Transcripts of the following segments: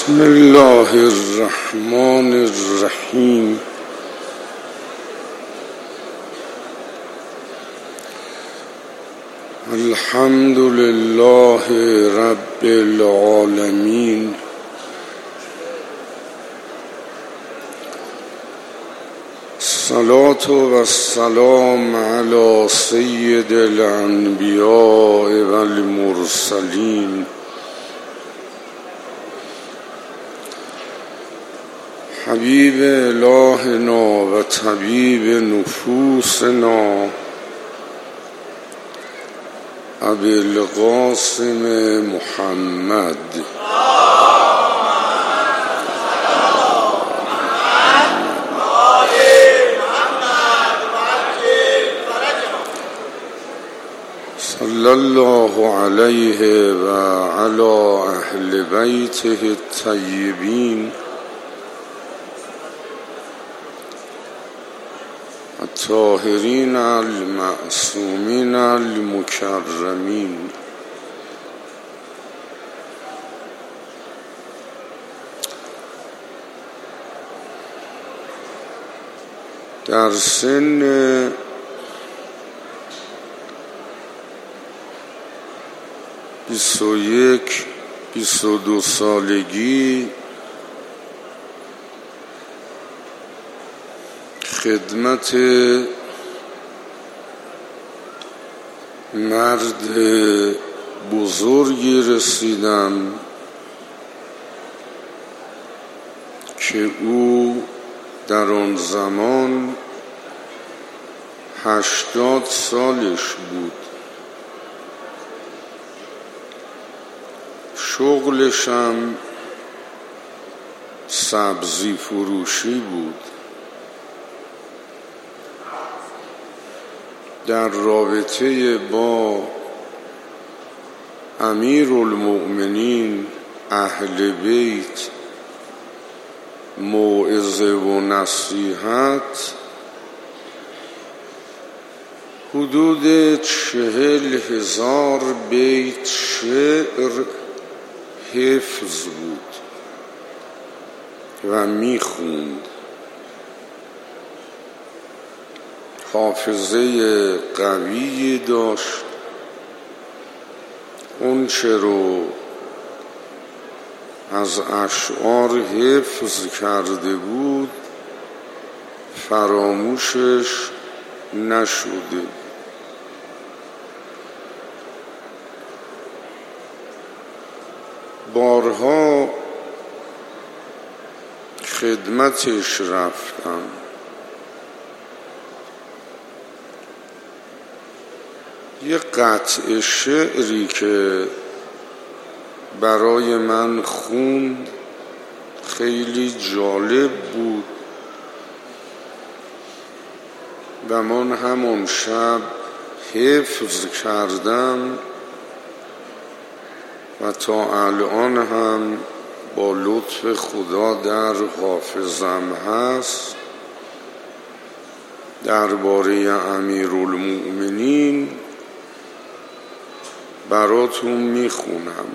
بسم الله الرحمن الرحیم. الحمد لله رب العالمین. الصلاة والسلام علی سید الانبیاء والمرسلین حبیب الهنا و طبیب نفوسنا ابی القاسم محمد صلی الله علیه و علی اهل بیته الطیبین الطاهرین المعصومین المکرمین. در سن 21-22 سالگی خدمت مرد بزرگی رسیدم که او در آن زمان 80 سالش بود. شغلشم سبزی فروشی بود. در رابطه با امیرالمؤمنین اهل بیت موعظه و نصیحت حدود 40,000 بیت شعر حفظ بود و میخوند. حافظه قوی داشت. اون چه رو از اشعار حفظ کرده بود فراموشش نشده. بارها خدمتش رفتم. یه قطع شعری که برای من خوند خیلی جالب بود و من همون شب حفظ کردم و تا الان هم با لطف خدا در حافظم هست. درباره امیرالمؤمنین براتون میخونم.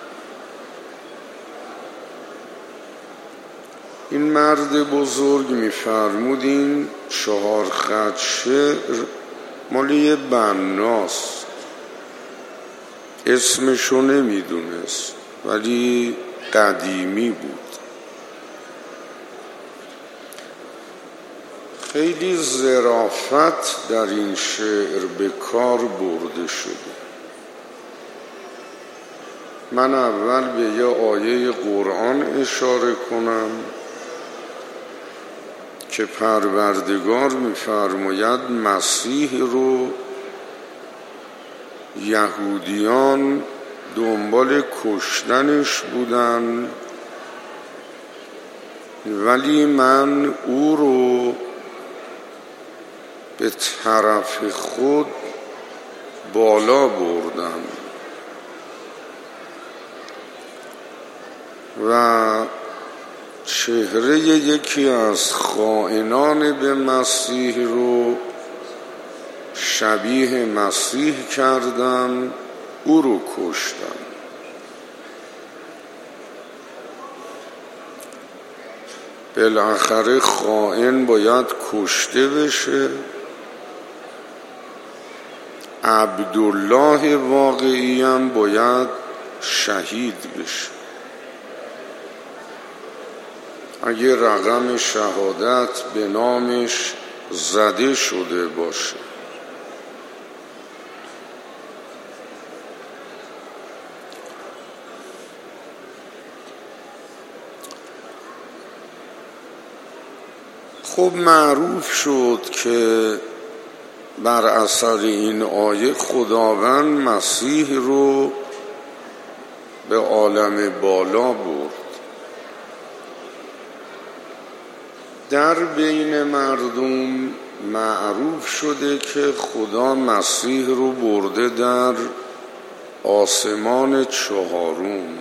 این مرد بزرگ میفرمودین 4 خط شعر مال یه بناست، اسمشو نمیدونست ولی قدیمی بود. خیلی ظرافت در این شعر به کار برده شده. من اول به یه آیه قرآن اشاره کنم که پروردگار می‌فرماید مسیح رو یهودیان دنبال کشتنش بودن ولی من او رو به طرف خود بالا بردم و چهره یکی از خائنان به مسیح رو شبیه مسیح کردم، او رو کشتم. بالاخره خائن باید کشته بشه، عبدالله واقعی هم باید شهید بشه. اگه رقم شهادت به نامش زده شده باشه. خب معروف شد که بر اثر این آیه خداوند مسیح رو به عالم بالا برد. در بین مردم معروف شده که خدا مسیح رو برده در آسمان چهارم.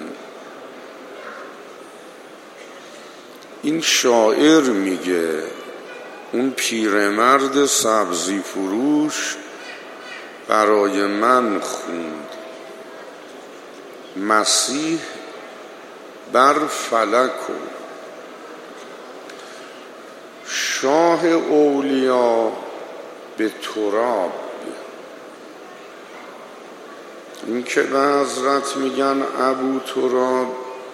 این شاعر میگه اون پیرمرد سبزی فروش برای من خوند، مسیح بر فلک و شاه اولیا به تراب. این که به حضرت میگن ابو تراب،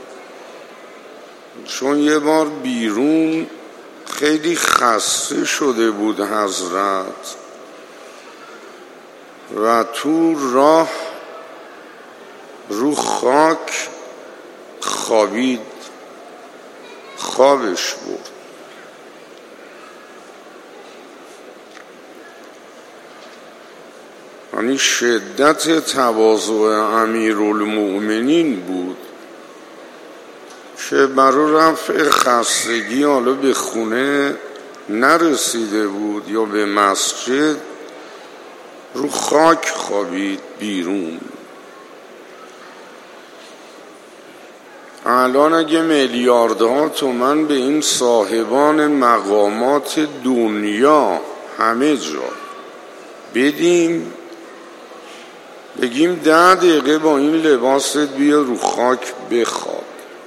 چون یه بار بیرون خیلی خسته شده بود حضرت و تو راه رو خاک خوابید، خوابش برد. یعنی شدت تواضع امیرالمؤمنین بود که برای رفع خستگی حالا به خونه نرسیده بود یا به مسجد، رو خاک خوابید بیرون. الان اگه میلیاردها تومن به این صاحبان مقامات دنیا همه جا بدیم، بگیم 10 دقیقه با این لباست بیا رو خاک بخواب،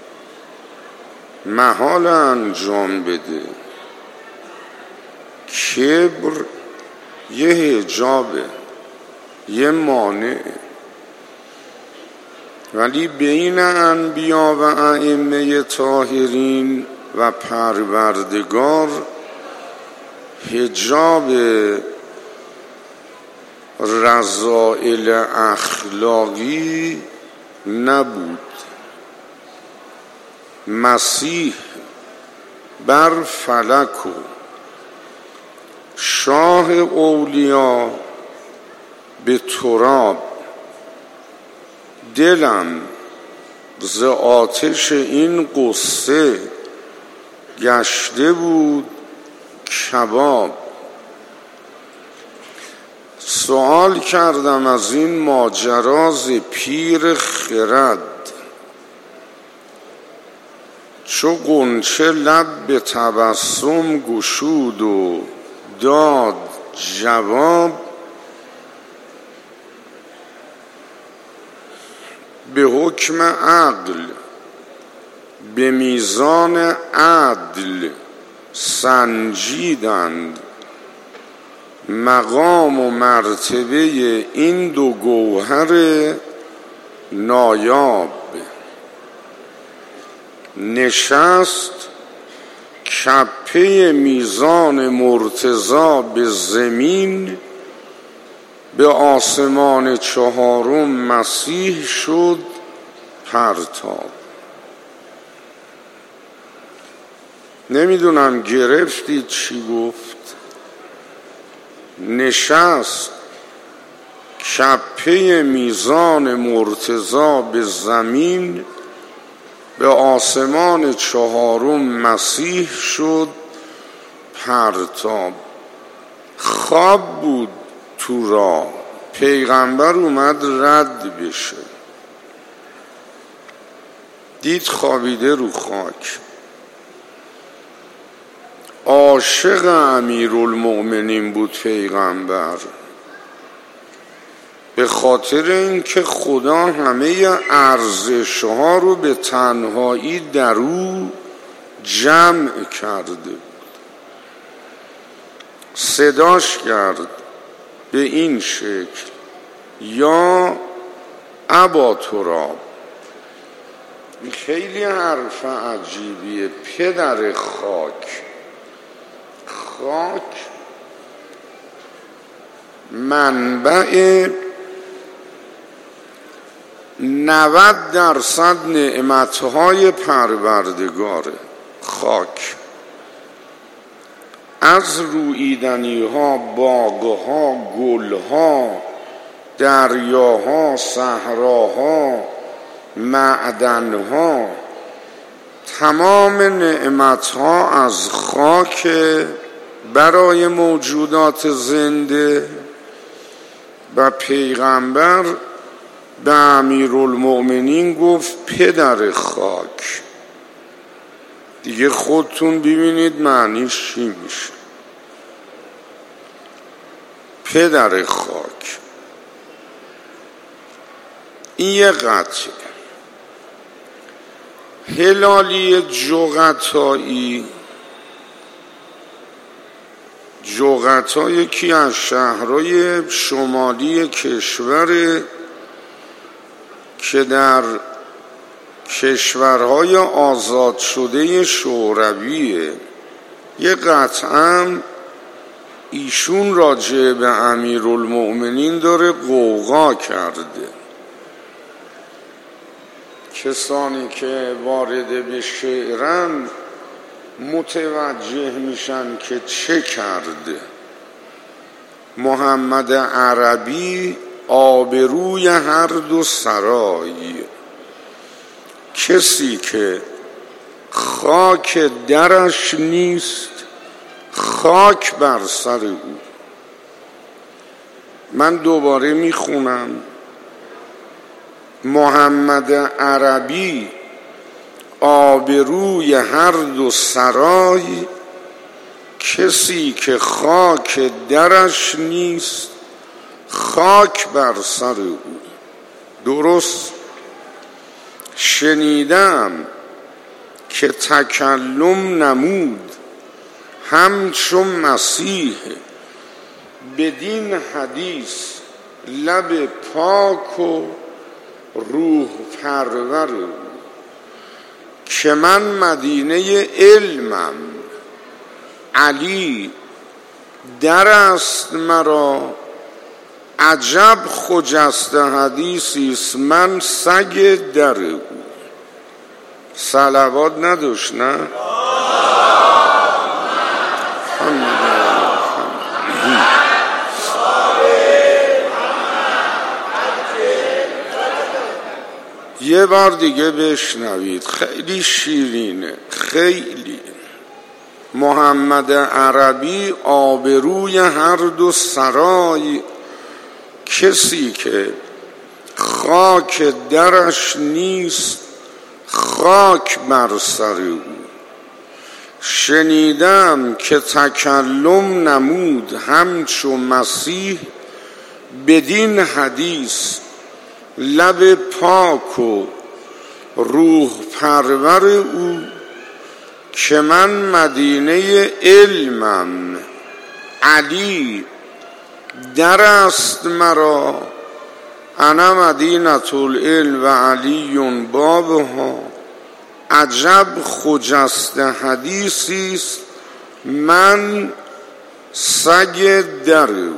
محال انجام بده. کبر یه حجابه، یه مانعه. ولی بین انبیا و ائمه طاهرین و پروردگار حجاب رذائل اخلاقی نبود. مسیح بر فلک و شاه اولیا به تراب. دلم ز آتش این قصه گشته بود کباب. سوال کردم از این ماجرا ز پیر خرد، چو غنچه لب به تبسم گشود و داد جواب. به حکم عقل به میزان عدل سنجیدند، مقام و مرتبه این دو گوهر نایاب. نشست کپه میزان مرتضی به زمین، به آسمان چهارم مسیح شد پرتاب. نمیدونم گرفتید چی گفت؟ نشست کپه میزان مرتضی به زمین، به آسمان چهارم مسیح شد پرتاب. خواب بود تو راه، پیغمبر اومد رد بشه، دید خوابیده رو خاک. عاشق امیرالمؤمنین بود پیغمبر، به خاطر اینکه خدا همه ارزش‌ها رو به تنهایی در او جمع کرده، صداش کرد به این شکل: یا ابا تراب. خیلی حرف عجیبیه. پدر خاک. خاک منبع 90% نعمتهای پروردگاره. خاک از روییدنی ها، باغ ها، گل ها، دریاها، صحراها، معدن ها، تمام نعمت ها از خاک برای موجودات زنده. و پیغمبر به امیرالمؤمنین گفت پدر خاک. دیگه خودتون ببینید معنیش چی میشه. پدر خاک. این یه قطعه. هلالی جغتا یکی از شهرهای شمالی کشور که در کشورهای آزاد شده شورویه. یه قطعه ایشون راجع به امیرالمؤمنین داره غوغا کرده. کسانی که وارد به شعرن متوجه میشن که چه کرده. محمد عربی آبروی هر دو سرای، کسی که خاک درش نیست خاک بر سر او. من دوباره میخونم: محمد عربی آبروی هر دو سرای، کسی که خاک درش نیست خاک بر سر او. درست شنیدم که تکلم نمود همچون مسیح، بدین حدیث لب پاک و روح پرور او. که من مدینه علمم، علی در است مرا، عجب خجسته حدیثی است من سگ در او. صلوات نداشت نه؟ یه بار دیگه بشنوید، خیلی شیرینه، خیلی. محمد عربی آبروی هر دو سرای، کسی که خاک درش نیست خاک بر سر او. شنیدم که تکلم نمود همچو مسیح، بدین حدیث لب پاک و روح پرور او. که من مدینه علمم، علی در است مرا، انا مدینة العلم و علی بابها. عجب خجسته حدیثی است من سگ در او.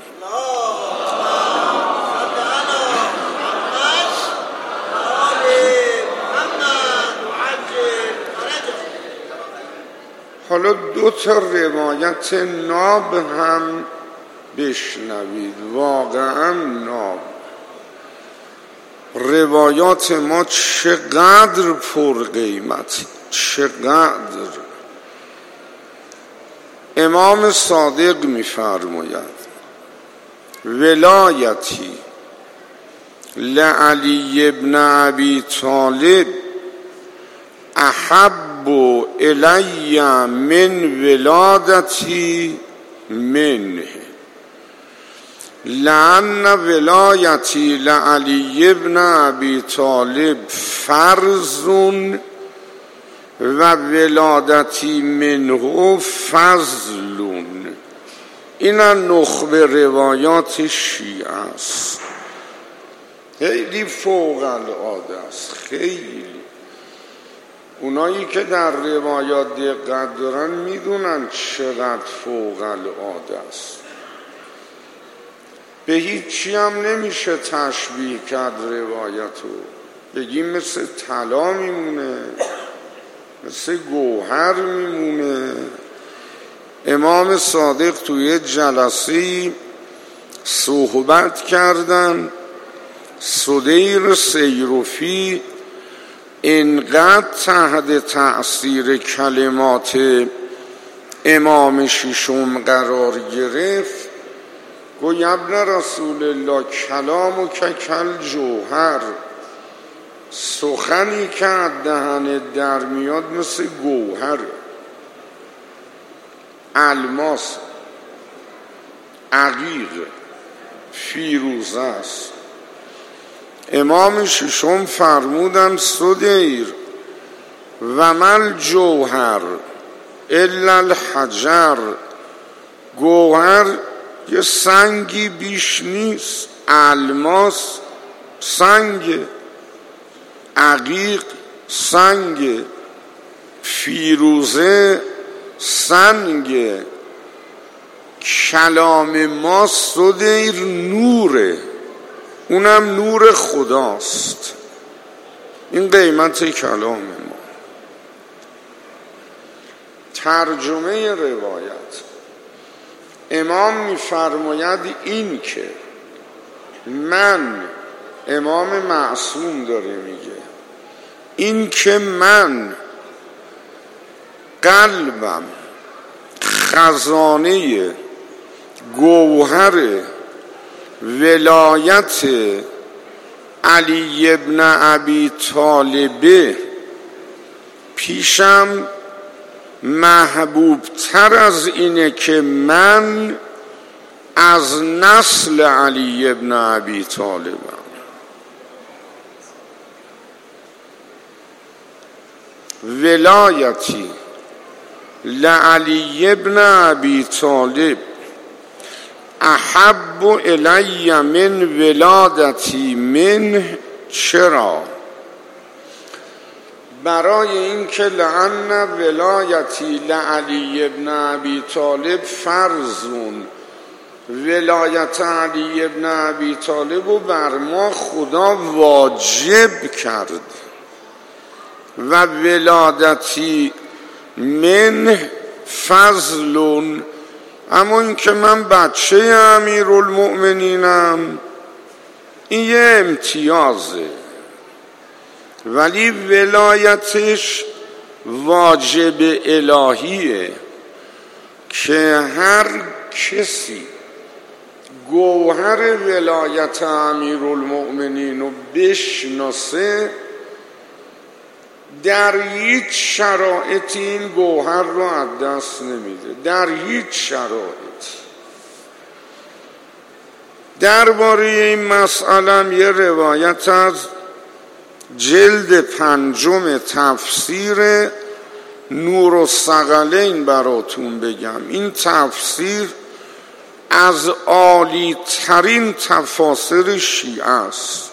حالا 2 روایت ناب هم بشنوید. واقعا ناب. روایات ما چقدر پر قیمت، چقدر. امام صادق می‌فرماید ولایتی لعلی ابن ابی طالب احب الی من ولادتی منه، لأن ولایتی لعلی ابن ابی طالب فرض و ولادتی منه فضلون. این نخبه روایات شیعه است. خیلی فوق العاده است. خیلی اونایی که در روایات دقت دارن میدونن چقدر فوق العاده است. به هیچی هم نمیشه تشبیه کرد روایتو. بگیم مثل طلا میمونه، مثل گوهر میمونه. امام صادق توی جلسه‌ای صحبت کردن، سدیر سیرفی اینقدر تحت تأثیر کلمات امام ششم قرار گرفت، گوی ابن رسول الله کلام و کل جوهر، سخنی که از دهنت در میاد مثل گوهر، الماس، عقیق، فیروزه است. امام ششم فرمودن سدیر و مل جوهر الا الحجر، گوهر یه سنگی بیش نیست، الماس سنگ، عقیق سنگ، فیروزه سنگ. کلام ما سدیر نوره، اونم نور خداست. این قیمت کلام ما. ترجمه روایت امام میفرماید این که من، امام معصوم داره میگه، این که من قلبم خزانه گوهر ولایت علی ابن ابی طالب پیشم محبوب تر از اینه که من از نسل علی ابن ابی طالبم. ولایتی لعلی ابن ابی طالب احب الی من ولادتی من. چرا؟ برای این که لأن ولایتی لعلی ابن ابی طالب فرضون، ولایت علی ابن ابی طالب رو بر ما خدا واجب کرد و ولادتی من فضلون، اما این که من بچه امیرالمؤمنینم این یه امتیازه، ولی ولایتش واجب الهیه که هر کسی گوهر ولایت امیرالمؤمنین رو بشناسه در هیچ شرایطی این گوهر رو از دست نمیده، در هیچ شرایطی. درباره این مسئله یه روایت از جلد 5 تفسیر نور الثقلین براتون بگم. این تفسیر از عالی ترین تفاسیر شیعه است،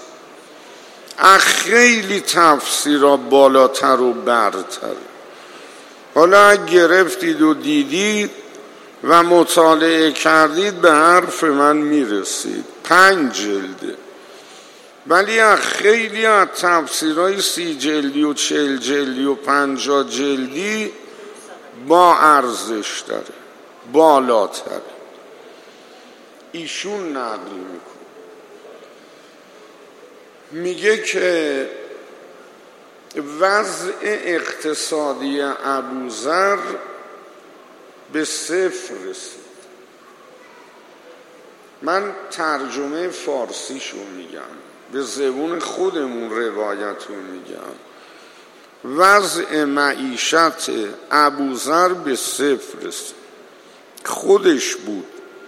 خیلی تفسیرها بالاتر و برتر. حالا گرفتید و دیدید و مطالعه کردید به حرف من میرسید. 5 جلده، ولی خیلی از تفسیرهای 30 جلدی و 40 جلدی و 50 جلدی با ارزش داره، بالاتره. ایشون نقل میکنه، میگه که وضع اقتصادی ابوذر به 0 رسید. من ترجمه فارسیشو میگم، به زبون خودمون روایتو میگم. وضع معیشت ابوذر به 0 رسید. خودش بود،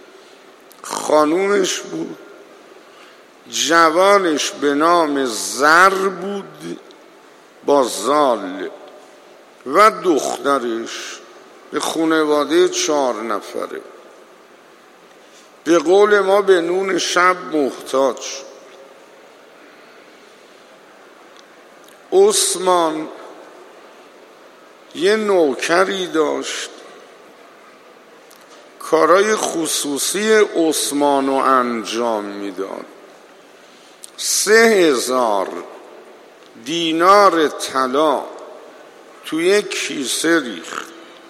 خانومش بود، جوانش به نام زر بود با زال، و دخترش به خانواده 4 نفره. به قول ما به نون شب محتاج. عثمان یه نوکری داشت کارای خصوصی عثمانو انجام میداد. 3000 دینار طلا توی کیسه ریخت.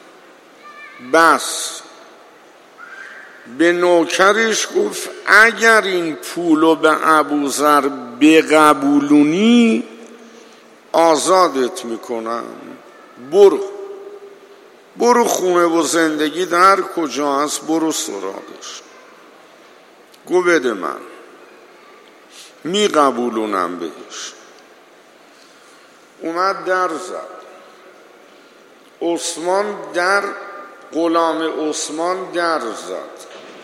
بس به نوکرش گفت اگر این پولو به ابوذر بقبولونی آزادت میکنم. برو خونه و زندگی در کجا هست برو سراغش. گو بده من میقبولونم بهش. اومد در زد. غلام عثمان در زد.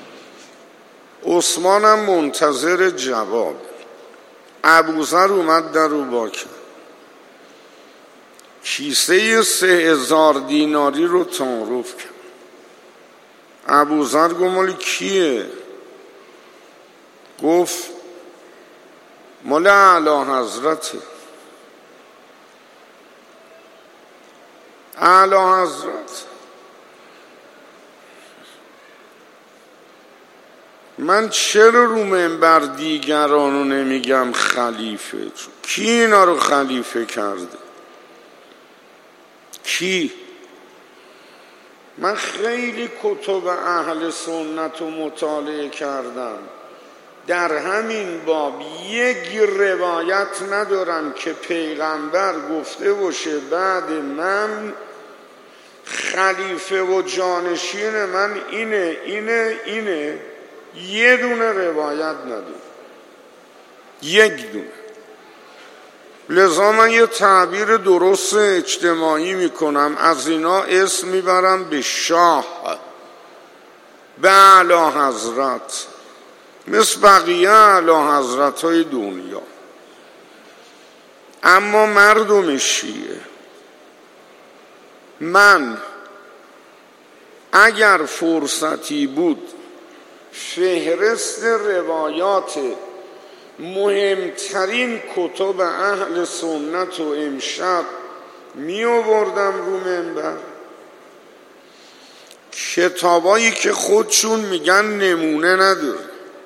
عثمان هم منتظر جواب. ابوذر اومد در رو با کرد. کیسه 3000 دیناری رو تعارف کرد. ابوذر گفت مال کیه؟ گفت مال اعلی حضرته. اعلی حضرت من چرا رو منبر دیگرانو نمیگم خلیفه؟ کی اینا رو خلیفه کرده؟ کی؟ من خیلی کتب اهل سنت رو مطالعه کردم. در همین باب یک روایت ندارم که پیغمبر گفته باشه بعد من خلیفه و جانشین من اینه. یه دونه روایت ندارم. یک دونه. لذا من یه تعبیر درست اجتماعی میکنم. از اینا اسم میبرم به شاه، به اعلی حضرت، مثل بقیه اعلی حضرت های دنیا. اما مردم شیعه، من اگر فرصتی بود فهرست روایات مهمترین کتب اهل سنت و امشب می آوردم رو منبر. کتابایی که خودشون میگن نمونه نداره.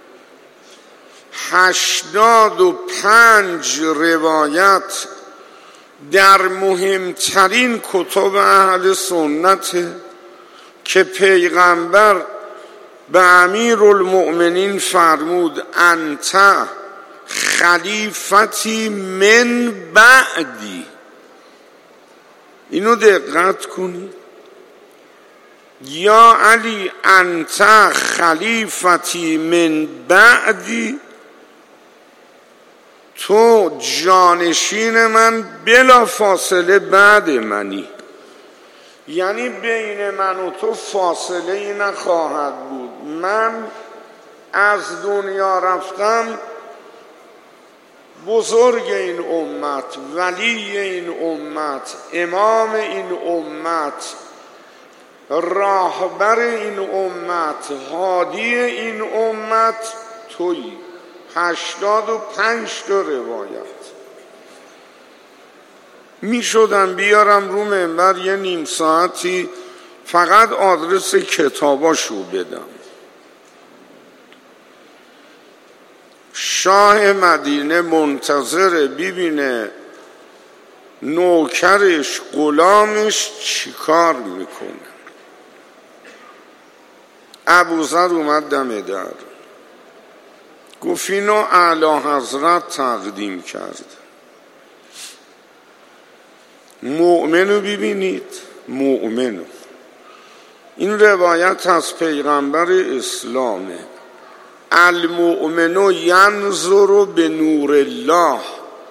85 روایت در مهمترین کتب اهل سنت که پیغمبر به امیرالمؤمنین فرمود انت خلیفتی من بعدی. اینو دقت کنید. یا علی انت خلیفتی من بعدی، تو جانشین من بلا فاصله بعد منی. یعنی بین من و تو فاصله ای نخواهد بود. من از دنیا رفتم، بزرگ این امت، ولی این امت، امام این امت، راهبر این امت، هادی این امت تویی. 85 تا روایت می شدم بیارم رو منبر یه نیم ساعتی فقط آدرس کتاباشو بدم. شاه مدینه منتظر ببینه نوکرش غلامش چیکار میکنه. ابوذر اومد دم در، گفت اینو اعلی حضرت تقدیم کرد. مؤمنو ببینید، مؤمنو. این روایت از پیغمبر اسلامه. المؤمنو ینظر به نور الله.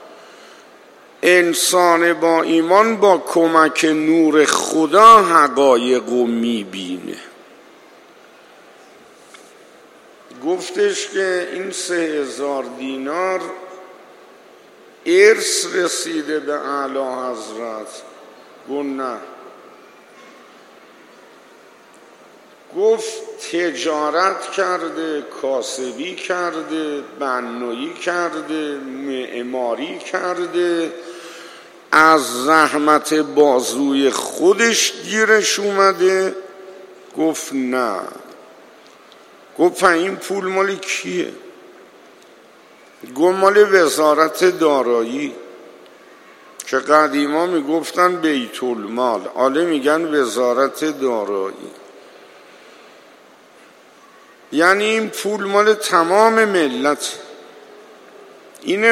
انسان با ایمان با کمک نور خدا حقایقو میبینه. گفتش که این 3000 دینار ارث رسیده به اعلی حضرت. گفت نه. گفت تجارت کرده، کاسبی کرده، بنایی کرده، معماری کرده، از زحمت بازوی خودش گیرش اومده. گفت نه. گفت این پول مال کیه؟ گفت مال وزارت دارایی، که قدیما میگفتن بیت المال، حالا میگن وزارت دارایی. یعنی این پول مال تمام ملت. اینه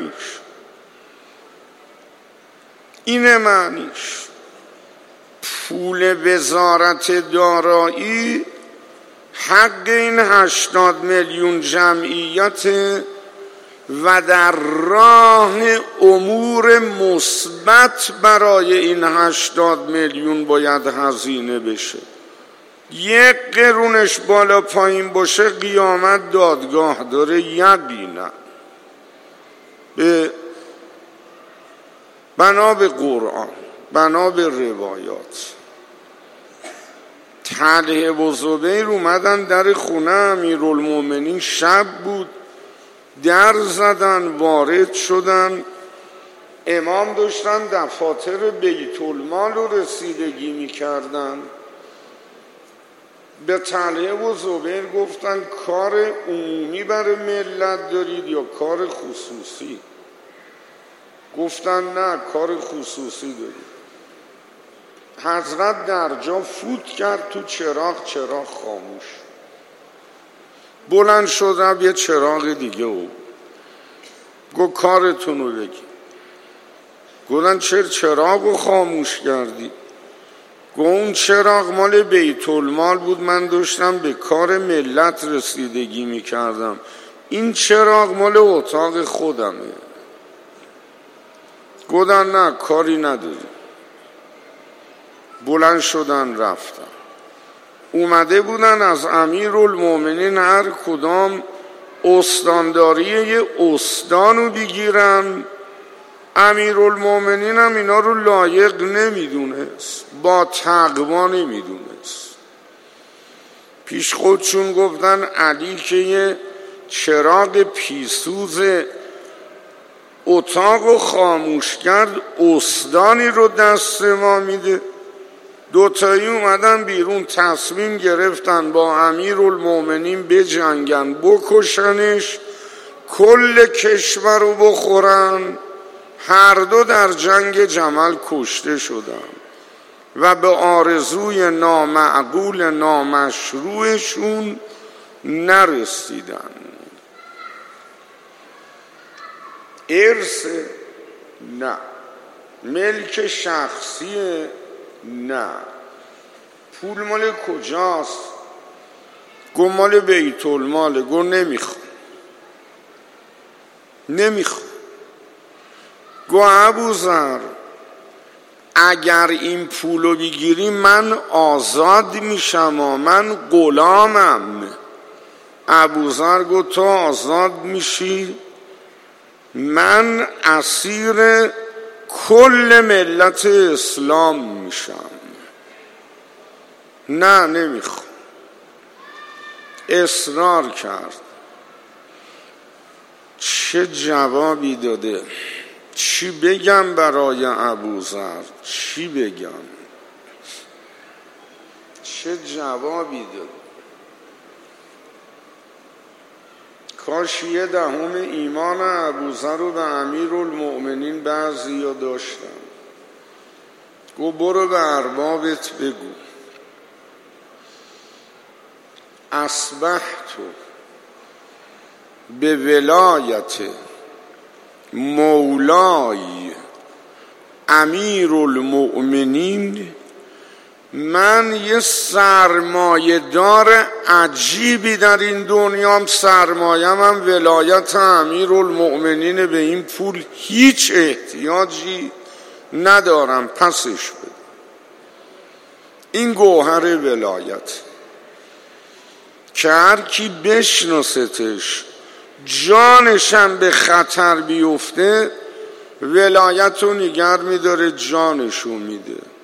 معنیش. پول وزارت دارایی حق این 80 میلیون جمعیت و در راه امور مثبت برای این 80 میلیون باید هزینه بشه. 1 قرونش بالا پایین باشه قیامت دادگاه داره، یقینا. بنا به قرآن، بنا به روایات. طلحه و زبیر اومدن در خونه امیرالمومنین، شب بود، در زدن، وارد شدن. امام داشتن دفاتر بیت المال رو رسیدگی میکردن. به طلحه و زبیر گفتن کار عمومی برای ملت دارید یا کار خصوصی؟ گفتن نه، کار خصوصی دارید. حضرت در جا فوت کرد تو چراغ خاموش. بلند شد رفت یه چراغ دیگه او. گفت کارتون رو بگی. گفتن چرا چراغ رو خاموش کردی؟ گفت اون چراغ مال بیت المال بود، من داشتم به کار ملت رسیدگی میکردم. این چراغ مال اتاق خودمه. گفتن نه، کاری نداری. بلند شدن رفتن. اومده بودن از امیرالمومنین هر کدام استانداری یه استان رو بگیرن. امیرالمومنین هم اینا رو لایق نمیدونست، با تقوا نمیدونست. پیش خودشون گفتن علی که یه چراغ پیسوز اتاق رو خاموش کرد، استانی رو دست ما میده. دوتایی اومدن بیرون، تصمیم گرفتن با امیرالمومنین بجنگن، بکشنش، کل کشور رو بخورن. هر دو در جنگ جمل کشته شدن و به آرزوی نامعقول نامشروعشون نرسیدن. ارث نه، ملک شخصی نه. پول مال کجاست؟ گو مال بیت الماله. گو نمیخوام. گو ابوذر اگر این پولو بگیری من آزاد میشم، من غلامم. ابوذر گو تو آزاد میشی، من اسیر کل ملت اسلام میشم. نه نمیخوام. اصرار کرد. چه جوابی داده؟ چی بگم برای ابوذر؟ چی بگم؟ چه جوابی داده؟ کاش 1/10 ایمان ابوذر رو به امیرالمومنین بعضیا داشتن. گو برو به اربابت بگو اصبحت به ولایت مولای امیرالمومنین، من یه سرمایه دار عجیبی در این دنیام، سرمایه‌م هم ولایت امیرالمومنین، به این پول هیچ احتیاجی ندارم، پسش بده. این گوهر ولایت که هر کی بشناستش جانشم به خطر بیفته ولایت رو نگر میداره، جانشو میده.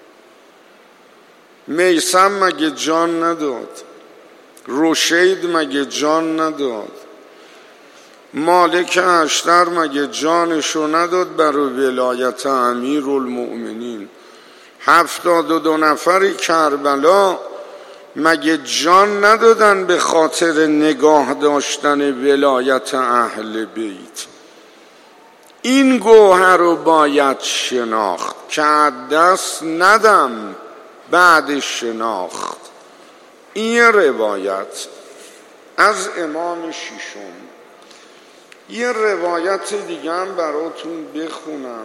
میثم مگه جان نداد؟ رشید مگه جان نداد؟ مالک اشتر مگه جانشو نداد برای ولایت امیرالمؤمنین؟ 72 نفر کربلا مگه جان ندادن به خاطر نگاه داشتن ولایت اهل بیت؟ این گوهر رو باید شناخت که دست ندم بعد شناخت. این روایت از امام ششم. یه روایت دیگه هم براتون بخونم،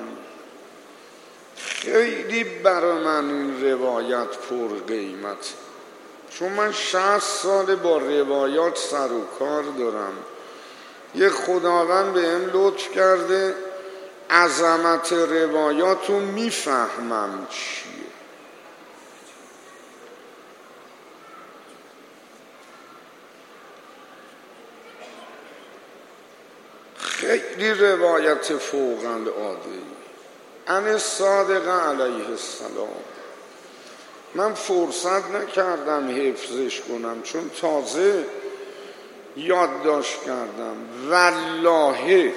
خیلی برای من این روایت پر قیمت، چون من 60 سال با روایات سر و کار دارم. یه خداوند به هم لطف کرده عظمت روایات رو میفهمم چیه. خیلی روایت فوق العاده عن صادق علیه السلام. من فرصت نکردم حفظش کنم چون تازه یادداشت کردم. والله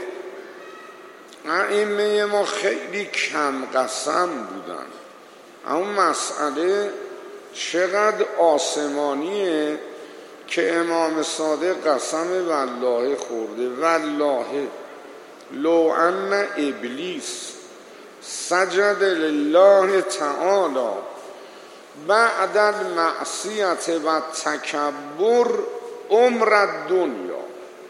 ائمه ما خیلی کم قسم بودن، اما مسئله چقدر آسمانیه که امام صادق قسم والله خورده. والله لو ان ابلیس سجد لله تعالی بعد المعصیت و تکبر عمر دنیا.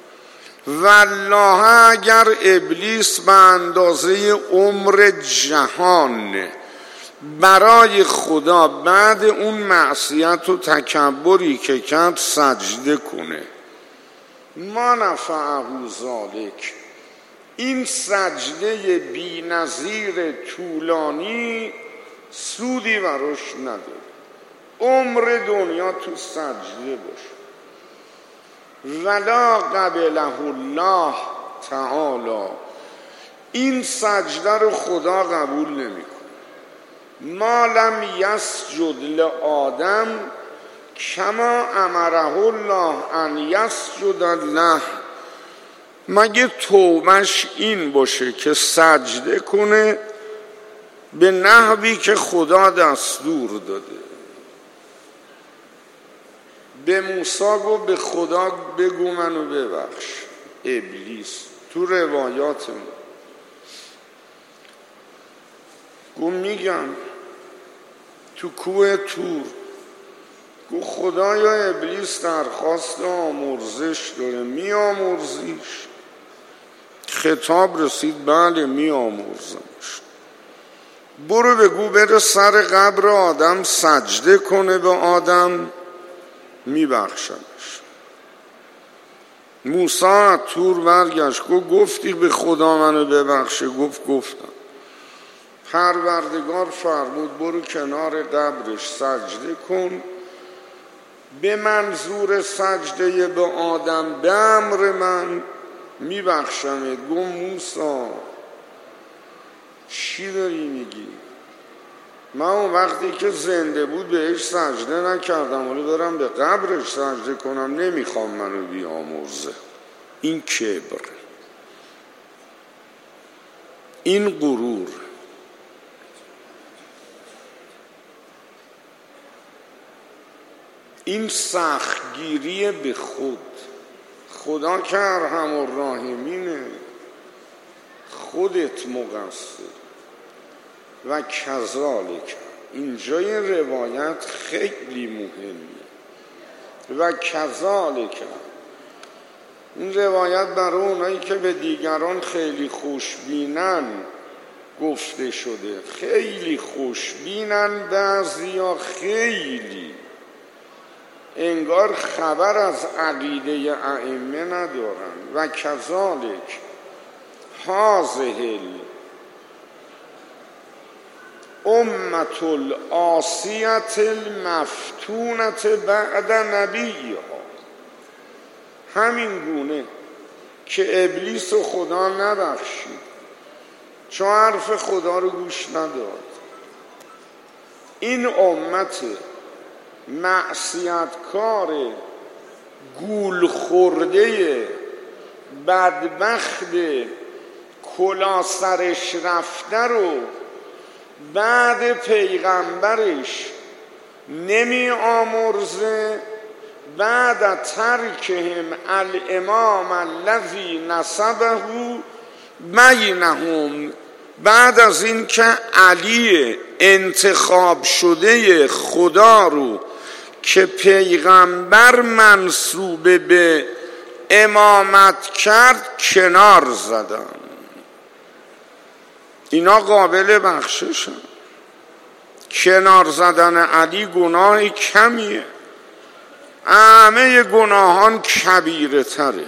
والله اگر ابلیس به اندازه عمر جهان برای خدا بعد اون معصیت و تکبری که کرد سجده کنه، ما نفعه ذالک، این سجده بی نظیر طولانی سودی براش نداره، عمر دنیا تو سجده باشه. ولا قبله الله تعالی، این سجده رو خدا قبول نمیکنه. ما لم یسجد لآدم کما امره الله ان یسجد له، مگه توبش این باشه که سجده کنه به نحوی که خدا دستور داده. به موسی گفت به خدا بگو منو ببخش. ابلیس تو روایات گفت میگم. تو کوه تور گفت خدایا ابلیس درخواست آمرزش داره، می آمرزیش؟ خطاب رسید بله می آمرزمش. برو بگو بره سر قبر آدم سجده کنه به آدم میبخشمش. موسی از تور برگشت گفتی به خدا منو ببخشه؟ گفتم. پروردگار فرمود برو کنار قبرش سجده کن، به منظور سجده به آدم به امر من میبخشمت. گفت موسی چی داری میگی؟ من اون وقتی که زنده بود بهش سجده نکردم، ولی برم به قبرش سجده کنم؟ نمیخوام منو بیامرزه. این کبر، این غرور. این سختگیری به خود. خدا که ارحم الراحمینه، خودت مقصر. و کذالک، اینجای روایت خیلی مهمه. و کذالک، این روایت برای اونایی که به دیگران خیلی خوشبینن گفته شده. خیلی خوشبینن، بعضیا خیلی انگار خبر از عقیده ائمه ندارن. و کذالک هذه امة العاصیة المفتونة بعد نبیها، همین گونه که ابلیس و خدا نبخشید چون حرف خدا رو گوش نداد. این امت معصیتکار گول خورده بدبخت کلا سرش رفته رو بعد پیغمبرش نمی آمرزه بعد ترکهم الامام الذی نصبه بینهم، بعد از این که علی انتخاب شده خدا رو که پیغمبر منسوب به امامت کرد کنار زدن. اینا قابل بخششن. کنار زدن علی گناه کمیه، همه گناهان کبیره تره.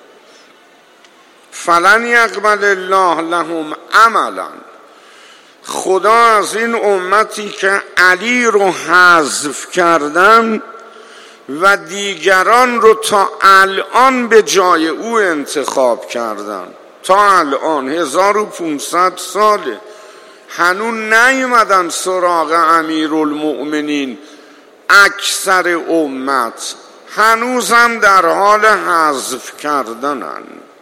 فلن یقبل الله لهم عملا، خدا از این امتی که علی رو حذف کردن و دیگران رو تا الان به جای او انتخاب کردن، تا الان 1500 ساله هنوز نیومدن سراغ امیرالمؤمنین. اکثر امت هنوز هم در حال حذف کردنن.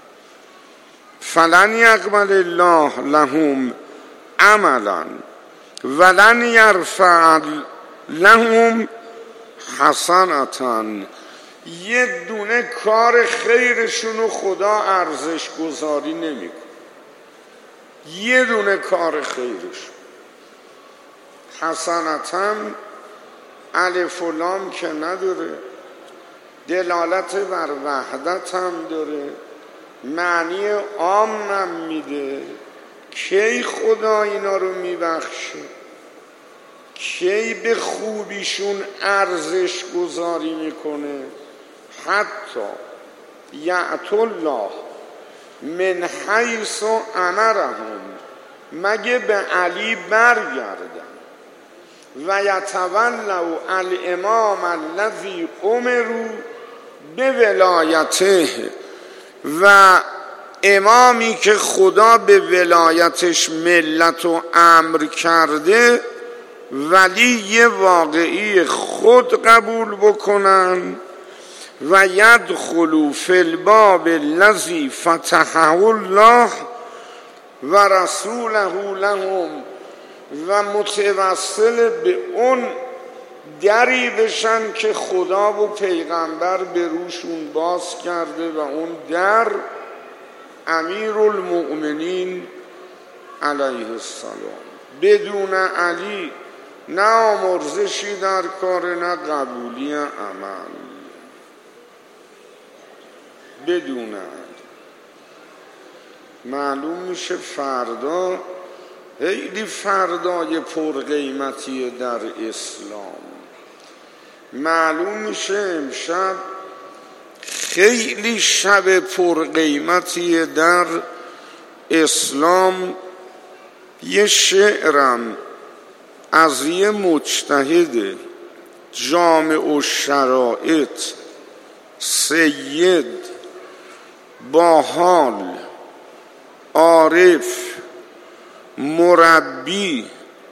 فلن یقبل الله لهم عملا ولن یرفع لهم حسنة، یه دونه کار خیرشونو خدا ارزش گذاری نمی کنه. یه دونه کار خیرشون. حسنة الف و لام که نداره، دلالت بر وحدت هم داره، معنی عام هم میده. کی خدا اینا رو میبخشه؟ کی به خوبیشون ارزش گذاری میکنه؟ حتی یأت الله من حیث امرهم، مگه به علی برگردن و یتولوا الامام الذی امروا به ولایته، و امامی که خدا به ولایتش ملت و امر کرده ولی واقعی خود قبول بکنن و یدخلوا فی الباب الذی فتحه الله و رسوله لهم، و متوسل به اون دری بشن که خدا و پیغمبر به روشون باز کرده و اون در امیرالمؤمنین علیه السلام. بدون علی نه آمرزشی در کار، نه قبولی عمل. بدون علی معلوم میشه فردا خیلی فردای پرقیمتیه در اسلام. معلوم میشه امشب خیلی شب پرقیمتیه در اسلام. یه شعرم از یه مجتهد جامع الشرائط، سید، باحال، عارف، مربی،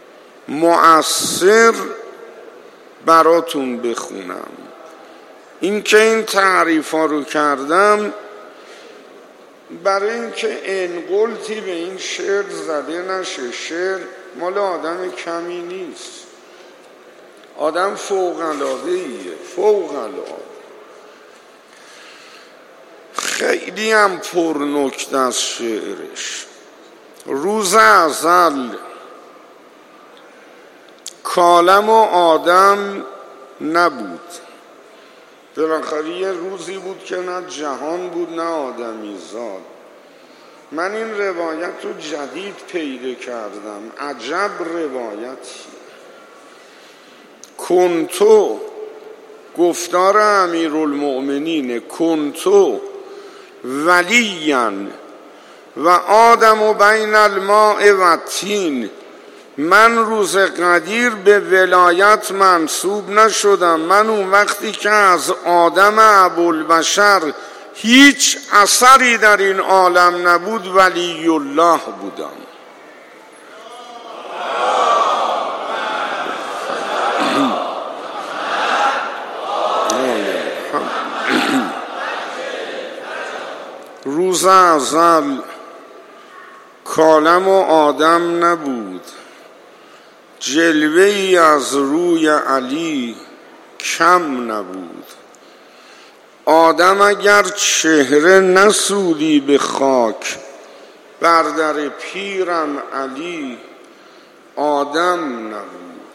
مؤثر براتون بخونم. این که این تعریف ها رو کردم برای اینکه انقلتی به این شعر زده نشه. شعر مال آدم کمی نیست، آدم فوق‌العاده‌ایه، فوق‌العاده. خیلی هم پرنکته از شعرش. روز ازل کالم و آدم نبود، بالاخره یه روزی بود که نه جهان بود نه آدمی زاد. من این روایت رو جدید پیدا کردم، عجب روایتی. کنتو، گفتار امیرالمؤمنین، کنتو ولیاً و آدم و بین الماء و الطین، من روز قدیر به ولایت منصوب نشدم. من اون وقتی که از آدم ابوالبشر هیچ اثری در این عالم نبود ولی الله بودم. روز ازل کالم و آدم نبود، جلوه ای از روی علی کم نبود. آدم اگر چهره نسودی به خاک، بر در پیرم علی آدم نبود.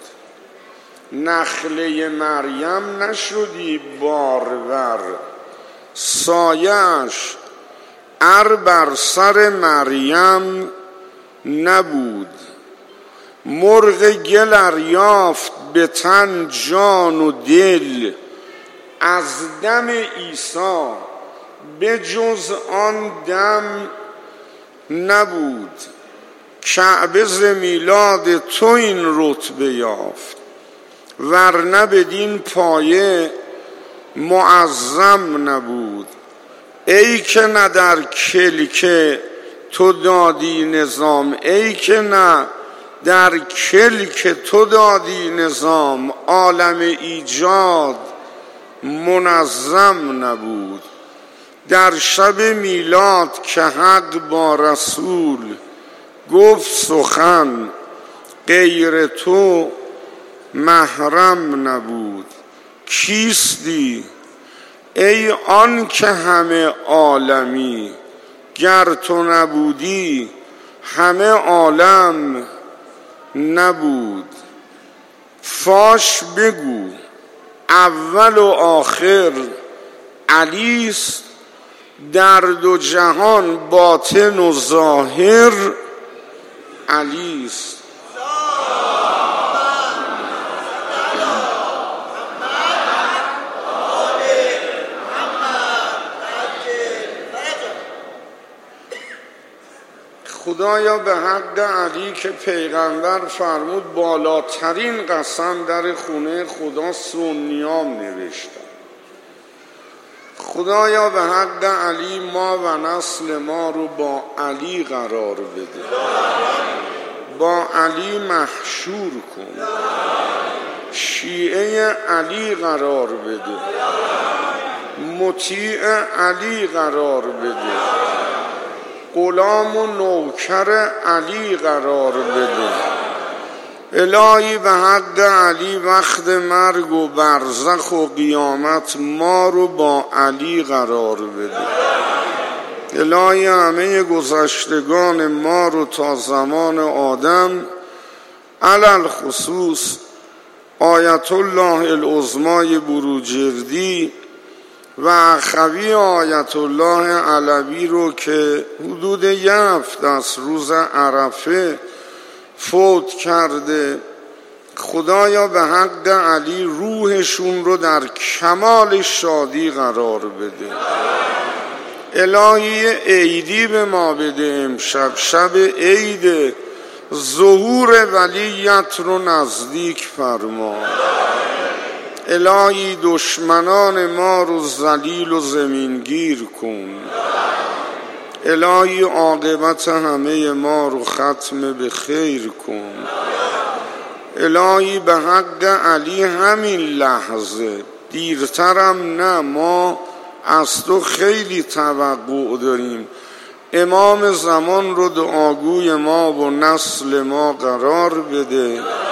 نخله مریم نشدی بارور، سایش ار بر سر مریم نبود. مرغ گل ار یافت به تن جان و دل، از دم عیسی به جز آن دم نبود. کعبه ز میلاد تو این رتبه یافت، ورنه بدین پایه معظم نبود. ای که نه در کلک تو دادی نظام، ای که نه در کلک تو دادی نظام، عالم ایجاد منظم نبود. در شب میلاد که حق با رسول گفت سخن، غیر تو محرم نبود. کیستی ای آن که همه عالمی، گر تو نبودی همه عالم نبود. فاش بگو اول و آخر علیست، در دو جهان باطن و ظاهر علیست. خدایا به حق علی که پیغمبر فرمود بالاترین قسم در خونه خدا سنیام نوشتن. خدایا به حق علی ما و نسل ما رو با علی قرار بده، با علی محشور کن، شیعه علی قرار بده، مطیع علی قرار بده، غلام و نوکر علی قرار بده. الهی به حق علی وقت مرگ و برزخ و قیامت ما رو با علی قرار بده. الهی همه گذشتگان ما رو تا زمان آدم، علل خصوص آیت الله العظمای بروجردی و اخوی آیت الله علوی رو که حدود 1 هفته از روز عرفه فوت کرده، خدایا به حق علی روحشون رو در کمال شادی قرار بده. الهی عیدی به ما بده امشب، شب عید ظهور ولیت رو نزدیک فرما. الهی دشمنان ما رو ذلیل و زمینگیر کن. الهی عاقبت همه ما رو ختم به خیر کن. الهی به حق علی همین لحظه، دیرترم نه، ما از تو خیلی توقع داریم، امام زمان رو دعاگوی ما و نسل ما قرار بده.